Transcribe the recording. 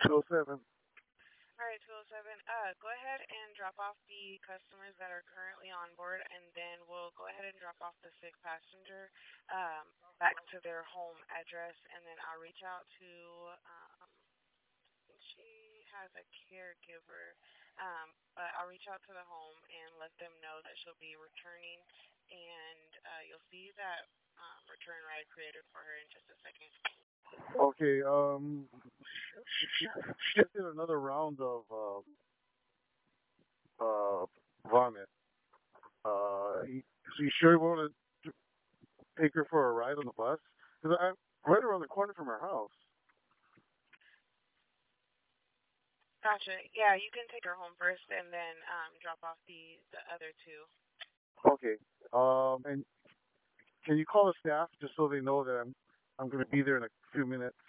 207. All right, 207. Go ahead and drop off the customers that are currently on board, and then we'll go ahead and drop off the sick passenger back to their home address, and then I'll reach out to. She has a caregiver, but I'll reach out to the home and let them know that she'll be returning, and you'll see that return ride created for her in just a second. Okay. She just did another round of uh, vomit. So you sure you want to take her for a ride on the bus? Because I'm right around the corner from her house. Gotcha. Yeah, you can take her home first, and then drop off the other two. Okay. And can you call the staff just so they know that I'm going to be there in a few minutes?